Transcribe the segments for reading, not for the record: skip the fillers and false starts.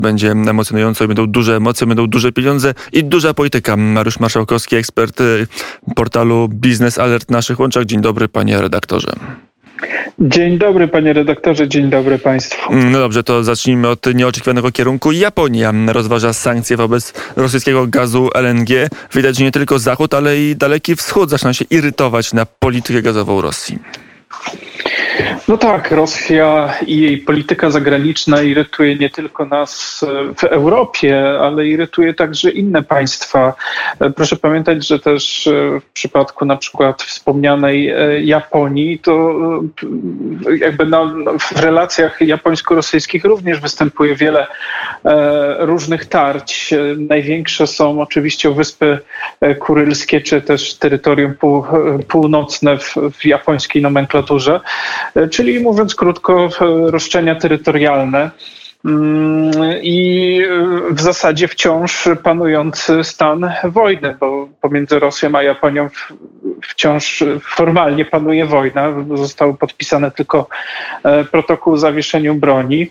Będzie emocjonująco, będą duże emocje, będą duże pieniądze i duża polityka. Mariusz Marszałkowski, ekspert portalu Biznes Alert w naszych łączach. Dzień dobry, panie redaktorze. Dzień dobry, panie redaktorze, dzień dobry państwu. No dobrze, to zacznijmy od nieoczekiwanego kierunku. Japonia rozważa sankcje wobec rosyjskiego gazu LNG. Widać, że nie tylko Zachód, ale i Daleki Wschód zaczyna się irytować na politykę gazową Rosji. No tak, Rosja i jej polityka zagraniczna irytuje nie tylko nas w Europie, ale irytuje także inne państwa. Proszę pamiętać, że też w przypadku na przykład wspomnianej Japonii, to jakby w relacjach japońsko-rosyjskich również występuje wiele różnych tarć. Największe są oczywiście Wyspy Kurylskie, czy też terytorium północne w japońskiej nomenklaturze, czyli mówiąc krótko, roszczenia terytorialne i w zasadzie wciąż panujący stan wojny, bo pomiędzy Rosją a Japonią wciąż formalnie panuje wojna. Został podpisany tylko protokół o zawieszeniu broni,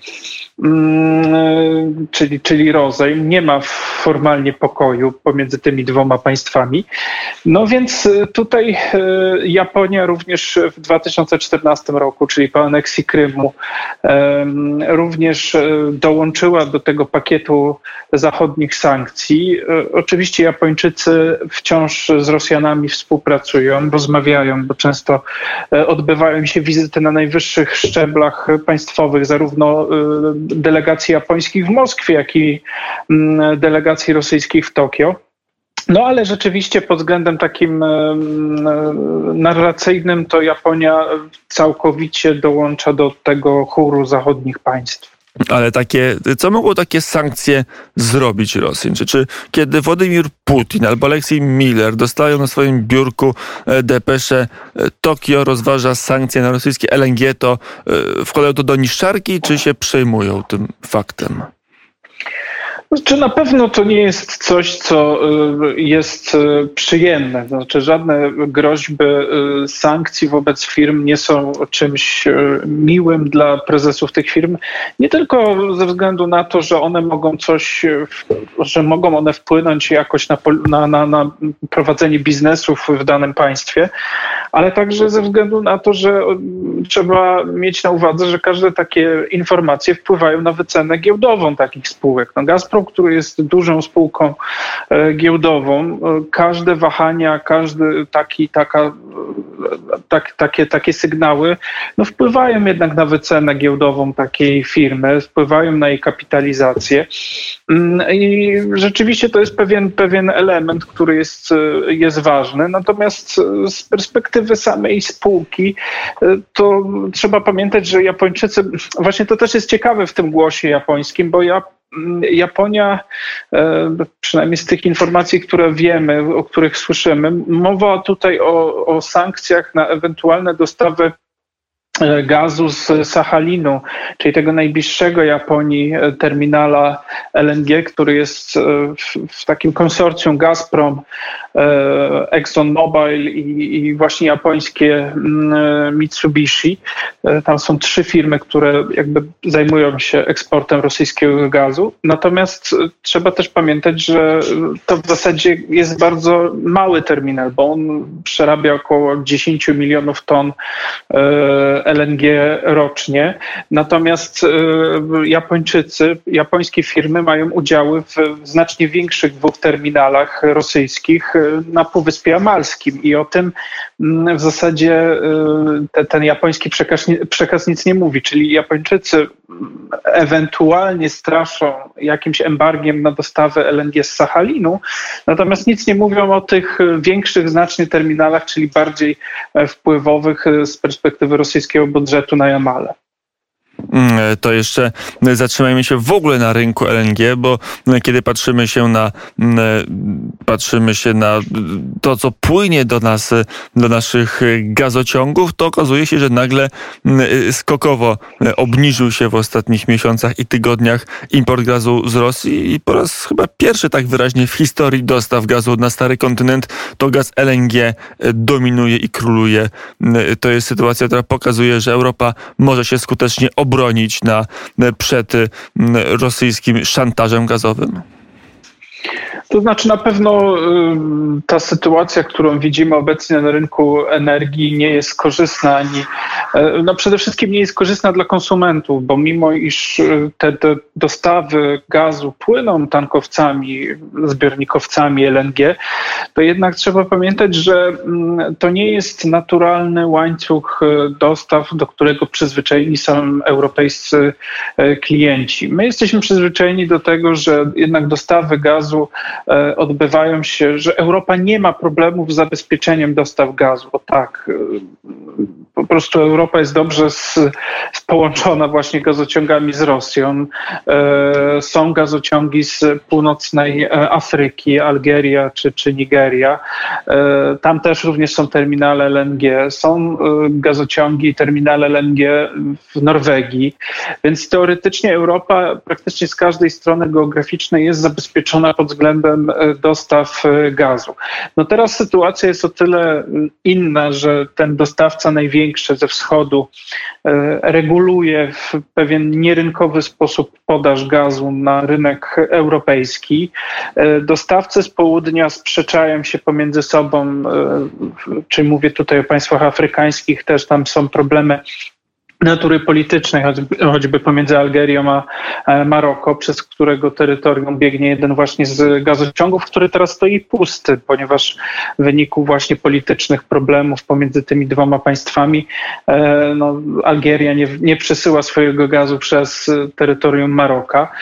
czyli rozejm. Nie ma formalnie pokoju pomiędzy tymi dwoma państwami. No więc tutaj Japonia również w 2014 roku, czyli po aneksji Krymu, również dołączyła do tego pakietu zachodnich sankcji. Oczywiście Japończycy wciąż z Rosjanami współpracują, rozmawiają, bo często odbywają się wizyty na najwyższych szczeblach państwowych, zarówno delegacji japońskich w Moskwie, jak i delegacji rosyjskich w Tokio. No ale rzeczywiście pod względem takim narracyjnym to Japonia całkowicie dołącza do tego chóru zachodnich państw. Ale co mogło takie sankcje zrobić Rosji? Czy kiedy Władimir Putin albo Aleksiej Miller dostają na swoim biurku depeszę Tokio rozważa sankcje na rosyjskie LNG, to wkładają to do niszczarki, czy się przejmują tym faktem? Czy na pewno to nie jest coś, co jest przyjemne. Znaczy, żadne groźby sankcji wobec firm nie są czymś miłym dla prezesów tych firm. Nie tylko ze względu na to, że one mogą mogą one wpłynąć jakoś na prowadzenie biznesów w danym państwie, ale także ze względu na to, że trzeba mieć na uwadze, że każde takie informacje wpływają na wycenę giełdową takich spółek. No, Gazprom, który jest dużą spółką giełdową, każde wahania, każdy takie sygnały wpływają jednak na wycenę giełdową takiej firmy, wpływają na jej kapitalizację. I rzeczywiście to jest pewien element, który jest ważny. Natomiast z perspektywy samej spółki to trzeba pamiętać, że Japończycy, właśnie to też jest ciekawe w tym głosie japońskim, bo Japonia, przynajmniej z tych informacji, które wiemy, o których słyszymy, mowa tutaj o sankcjach na ewentualne dostawy gazu z Sachalinu, czyli tego najbliższego Japonii terminala LNG, który jest w takim konsorcjum Gazprom, ExxonMobil i właśnie japońskie Mitsubishi. Tam są 3 firmy, które jakby zajmują się eksportem rosyjskiego gazu. Natomiast trzeba też pamiętać, że to w zasadzie jest bardzo mały terminal, bo on przerabia około 10 milionów ton LNG rocznie. Natomiast japońskie firmy mają udziały w znacznie większych 2 terminalach rosyjskich na Półwyspie Amalskim i o tym w zasadzie ten japoński przekaz nic nie mówi, czyli Japończycy ewentualnie straszą jakimś embargiem na dostawę LNG z Sachalinu, natomiast nic nie mówią o tych większych znacznie terminalach, czyli bardziej wpływowych z perspektywy rosyjskiego budżetu na Jamale. To jeszcze zatrzymajmy się w ogóle na rynku LNG, bo kiedy patrzymy się na to, co płynie do nas, do naszych gazociągów, to okazuje się, że nagle skokowo obniżył się w ostatnich miesiącach i tygodniach import gazu z Rosji i po raz chyba pierwszy tak wyraźnie w historii dostaw gazu na stary kontynent to gaz LNG dominuje i króluje. To jest sytuacja, która pokazuje, że Europa może się skutecznie obronić obronić przed rosyjskim szantażem gazowym? To znaczy na pewno ta sytuacja, którą widzimy obecnie na rynku energii nie jest korzystna przede wszystkim nie jest korzystna dla konsumentów, bo mimo iż te dostawy gazu płyną tankowcami, zbiornikowcami LNG, to jednak trzeba pamiętać, że to nie jest naturalny łańcuch dostaw, do którego przyzwyczajeni są europejscy klienci. My jesteśmy przyzwyczajeni do tego, że jednak dostawy gazu odbywają się, że Europa nie ma problemów z zabezpieczeniem dostaw gazu. Bo tak, po prostu Europa jest dobrze połączona właśnie gazociągami z Rosją. Są gazociągi z północnej Afryki, Algieria czy Nigeria. Tam też również są terminale LNG. Są gazociągi i terminale LNG w Norwegii. Więc teoretycznie Europa praktycznie z każdej strony geograficznej jest zabezpieczona pod względem dostaw gazu. No teraz sytuacja jest o tyle inna, że ten dostawca największy ze wschodu reguluje w pewien nierynkowy sposób podaż gazu na rynek europejski. Dostawcy z południa sprzeczają się pomiędzy sobą, czy mówię tutaj o państwach afrykańskich, też tam są problemy natury politycznej, choćby pomiędzy Algerią a Maroko, przez którego terytorium biegnie jeden właśnie z gazociągów, który teraz stoi pusty, ponieważ w wyniku właśnie politycznych problemów pomiędzy tymi dwoma państwami Algieria nie przesyła swojego gazu przez terytorium Maroka.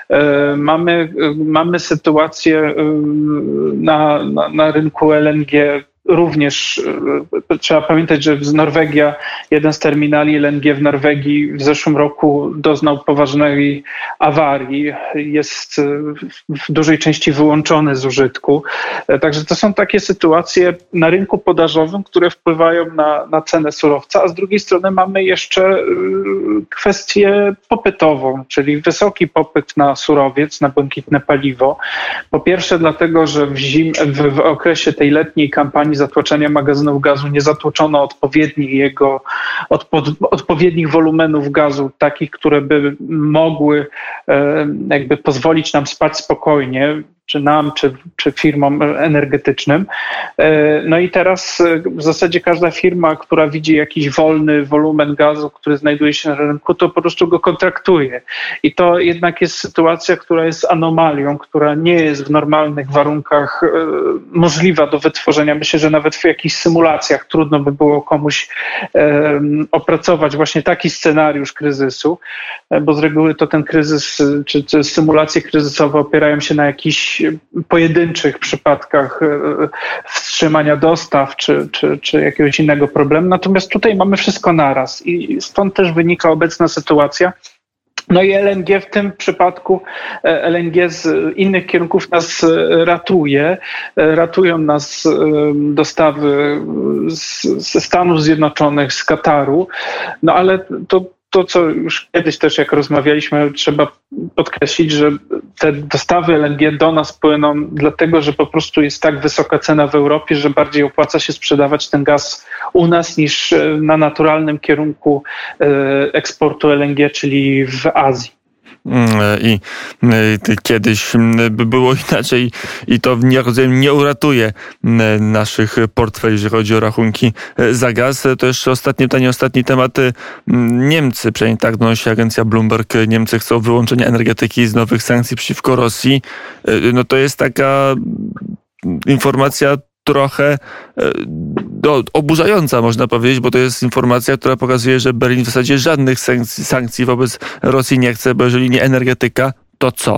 Mamy sytuację na rynku LNG. Również trzeba pamiętać, że Norwegia, jeden z terminali LNG w Norwegii w zeszłym roku doznał poważnej awarii. Jest w dużej części wyłączony z użytku. Także to są takie sytuacje na rynku podażowym, które wpływają na cenę surowca, a z drugiej strony mamy jeszcze kwestię popytową, czyli wysoki popyt na surowiec, na błękitne paliwo. Po pierwsze dlatego, że w okresie tej letniej kampanii zatłoczenia magazynów gazu nie zatłoczono odpowiednich wolumenów gazu, takich, które by mogły jakby pozwolić nam spać spokojnie, czy nam, czy firmom energetycznym. No i teraz w zasadzie każda firma, która widzi jakiś wolny wolumen gazu, który znajduje się na rynku, to po prostu go kontraktuje. I to jednak jest sytuacja, która jest anomalią, która nie jest w normalnych warunkach możliwa do wytworzenia. Myślę, że nawet w jakichś symulacjach trudno by było komuś opracować właśnie taki scenariusz kryzysu, bo z reguły to ten kryzys, czy symulacje kryzysowe opierają się na jakichś pojedynczych przypadkach wstrzymania dostaw czy jakiegoś innego problemu. Natomiast tutaj mamy wszystko naraz i stąd też wynika obecna sytuacja. No i LNG w tym przypadku, LNG z innych kierunków nas ratuje. Ratują nas dostawy ze Stanów Zjednoczonych, z Kataru, no ale to, co już kiedyś też jak rozmawialiśmy, trzeba podkreślić, że te dostawy LNG do nas płyną dlatego, że po prostu jest tak wysoka cena w Europie, że bardziej opłaca się sprzedawać ten gaz u nas niż na naturalnym kierunku eksportu LNG, czyli w Azji. I kiedyś by było inaczej i to nie uratuje naszych portfeli, jeżeli chodzi o rachunki za gaz. To jeszcze ostatni temat. Niemcy, przynajmniej tak donosi agencja Bloomberg, Niemcy chcą wyłączenia energetyki z nowych sankcji przeciwko Rosji. No to jest taka informacja trochę oburzająca, można powiedzieć, bo to jest informacja, która pokazuje, że Berlin w zasadzie żadnych sankcji wobec Rosji nie chce, bo jeżeli nie energetyka, to co?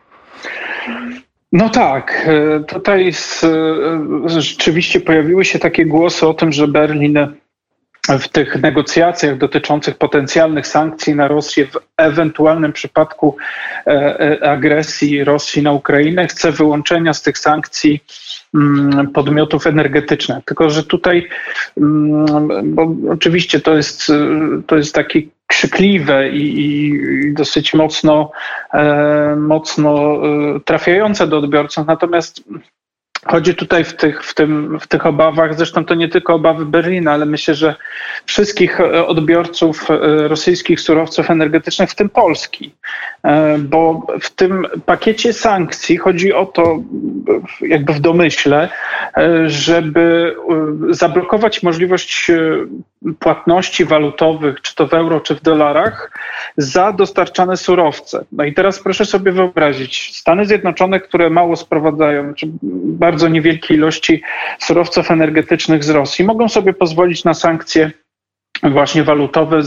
No tak, tutaj rzeczywiście pojawiły się takie głosy o tym, że Berlin w tych negocjacjach dotyczących potencjalnych sankcji na Rosję w ewentualnym przypadku agresji Rosji na Ukrainę chce wyłączenia z tych sankcji podmiotów energetycznych. Tylko że tutaj, bo oczywiście to jest takie krzykliwe i dosyć mocno trafiające do odbiorców, natomiast Chodzi tutaj w tych obawach, zresztą to nie tylko obawy Berlina, ale myślę, że wszystkich odbiorców rosyjskich surowców energetycznych, w tym Polski. Bo w tym pakiecie sankcji chodzi o to, jakby w domyśle, żeby zablokować możliwość płatności walutowych, czy to w euro, czy w dolarach, za dostarczane surowce. No i teraz proszę sobie wyobrazić, Stany Zjednoczone, które mało sprowadzają, czy bardzo niewielkie ilości surowców energetycznych z Rosji, mogą sobie pozwolić na sankcje właśnie walutowe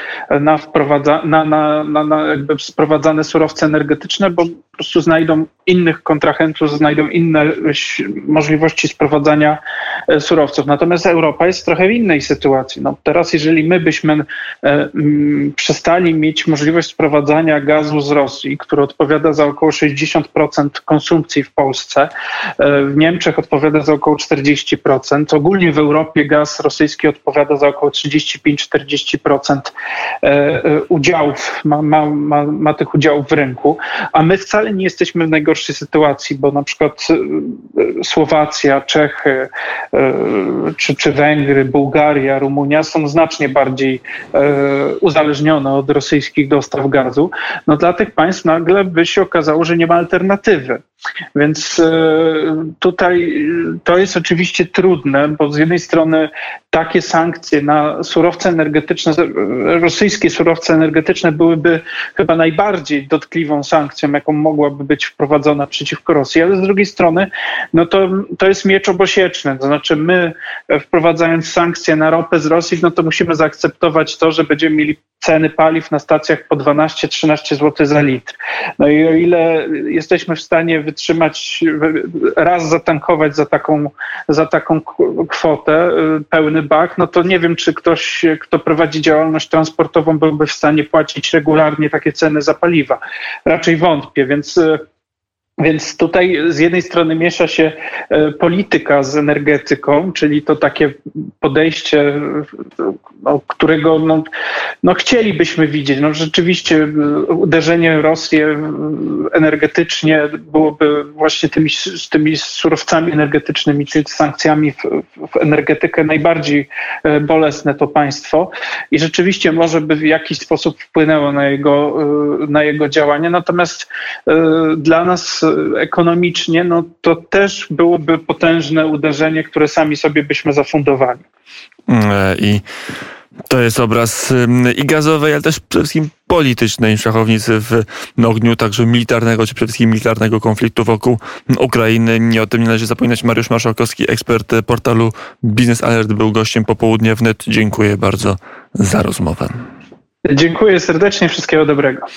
na jakby sprowadzane surowce energetyczne, bo po prostu znajdą innych kontrahentów, znajdą inne możliwości sprowadzania surowców. Natomiast Europa jest trochę w innej sytuacji. No teraz, jeżeli my byśmy przestali mieć możliwość sprowadzania gazu z Rosji, który odpowiada za około 60% konsumpcji w Polsce, w Niemczech odpowiada za około 40%, ogólnie w Europie gaz rosyjski odpowiada za około 35-40% udziałów, ma tych udziałów w rynku, a my wcale nie jesteśmy w najgorszej sytuacji, bo na przykład Słowacja, Czechy, czy Węgry, Bułgaria, Rumunia są znacznie bardziej uzależnione od rosyjskich dostaw gazu. No dla tych państw nagle by się okazało, że nie ma alternatywy. Więc tutaj to jest oczywiście trudne, bo z jednej strony takie sankcje na surowce energetyczne, rosyjskie surowce energetyczne byłyby chyba najbardziej dotkliwą sankcją, jaką mogłaby być wprowadzona przeciwko Rosji, ale z drugiej strony no to jest miecz obosieczny, to znaczy my wprowadzając sankcje na ropę z Rosji, no to musimy zaakceptować to, że będziemy mieli ceny paliw na stacjach po 12-13 zł za litr. No i o ile jesteśmy w stanie wytrzymać, raz zatankować za taką kwotę pełny bak, no to nie wiem, czy ktoś, kto prowadzi działalność transportową, byłby w stanie płacić regularnie takie ceny za paliwa. Raczej wątpię, więc tutaj z jednej strony miesza się polityka z energetyką, czyli to takie podejście, którego chcielibyśmy widzieć. No rzeczywiście uderzenie Rosję energetycznie byłoby właśnie tymi surowcami energetycznymi, czyli sankcjami w energetykę najbardziej bolesne to państwo i rzeczywiście może by w jakiś sposób wpłynęło na jego działanie. Natomiast dla nas ekonomicznie, no to też byłoby potężne uderzenie, które sami sobie byśmy zafundowali. I to jest obraz i gazowej, ale też przede wszystkim politycznej szachownicy w ogniu także militarnego, czy przede wszystkim militarnego konfliktu wokół Ukrainy. Nie o tym nie należy zapominać. Mariusz Marszałkowski, ekspert portalu Biznes Alert, był gościem Popołudnia Wnet. Dziękuję bardzo za rozmowę. Dziękuję serdecznie, wszystkiego dobrego.